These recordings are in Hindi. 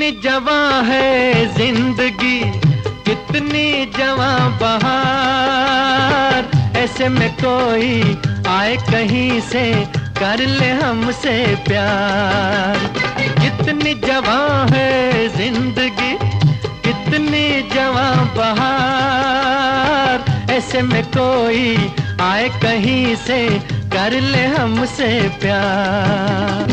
जवां है जिंदगी, कितनी जवां बहार। ऐसे में कोई आए कहीं से कर ले हमसे प्यार। कितनी जवां है जिंदगी, कितनी जवां बहार। ऐसे में कोई आए कहीं से कर ले हमसे प्यार।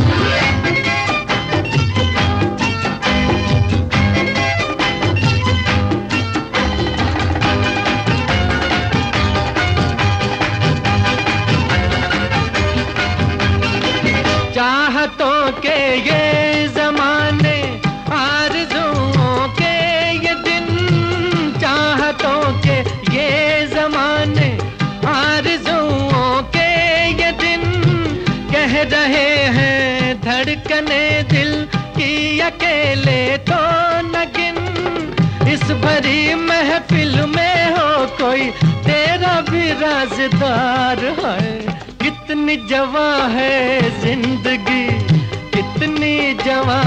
चाहतों के ये ज़माने, आरज़ुओं के ये दिन। चाहतों के ये ज़माने, आरज़ुओं के ये दिन। कह रहे हैं धड़कने दिल की अकेले तो न गिन। इस भरी महफिल में हो कोई तेरा भी राज़दार है। कितनी जवां है जिंदगी, कितनी जवां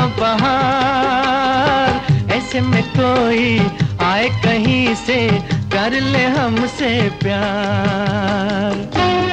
बहार। ऐसे में कोई आए कहीं से कर ले हमसे प्यार।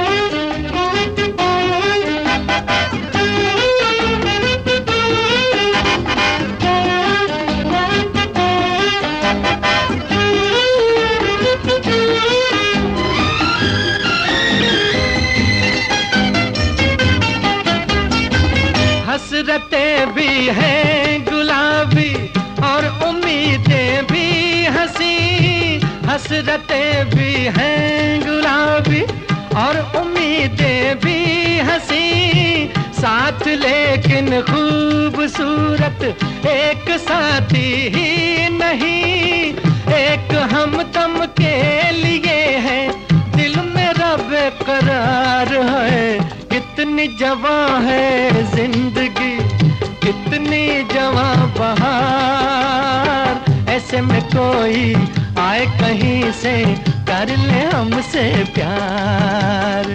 हसरतें भी हैं गुलाबी और उम्मीदें भी हंसी। हसरतें भी हैं गुलाबी और उम्मीदें भी हंसी। साथ लेकिन खूबसूरत एक साथी ही नहीं। एक हमदम के लिए है दिल मेरा बेकरार है। कितनी जवां है जिंदगी, कितनी जवां बहार। ऐसे में कोई आए कहीं से कर ले हमसे प्यार।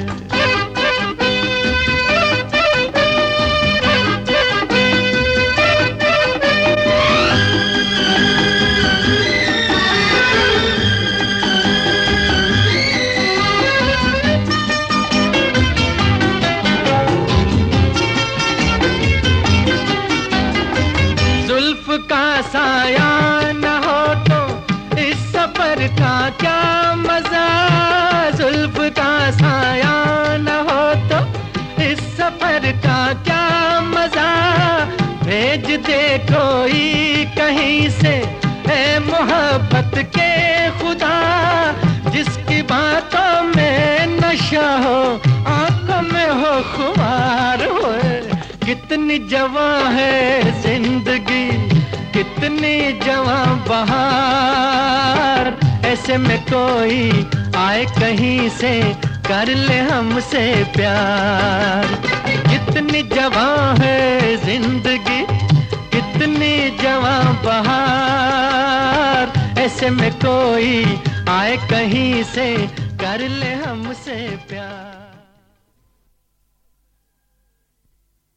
जुल्फ का साया न हो तो इस सफर का क्या मजा। जुल्फ का साया न हो तो इस सफर का क्या मजा। भेज दे कोई कहीं से है मोहब्बत के खुदा। जिसकी बातों में नशा हो, आंखों में हो खुमार हो। कितनी जवां है जिंदगी, कितनी जवां बहार। ऐसे में कोई आए कहीं से कर ले हमसे प्यार। कितनी जवां है जिंदगी, कितनी जवां बहार। ऐसे में कोई आए कहीं से कर ले हमसे प्यार।